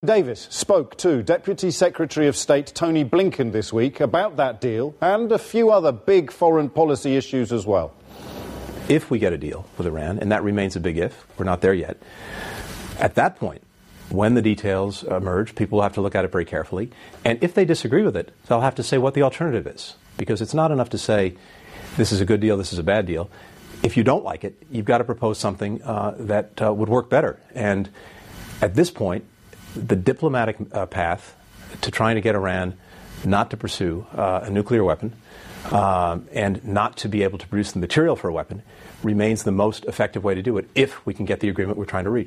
Davis spoke to Deputy Secretary of State Tony Blinken this week about that deal and a few other big foreign policy issues as well. If we get a deal with Iran, and that remains a big if, we're not there yet, at that point, when the details emerge, people will have to look at it very carefully. And if they disagree with it, they'll have to say what the alternative is. Because it's not enough to say, this is a good deal, this is a bad deal. If you don't like it, you've got to propose something that would work better. And at this point, the diplomatic path to trying to get Iran not to pursue a nuclear weapon and not to be able to produce the material for a weapon remains the most effective way to do it if we can get the agreement we're trying to reach.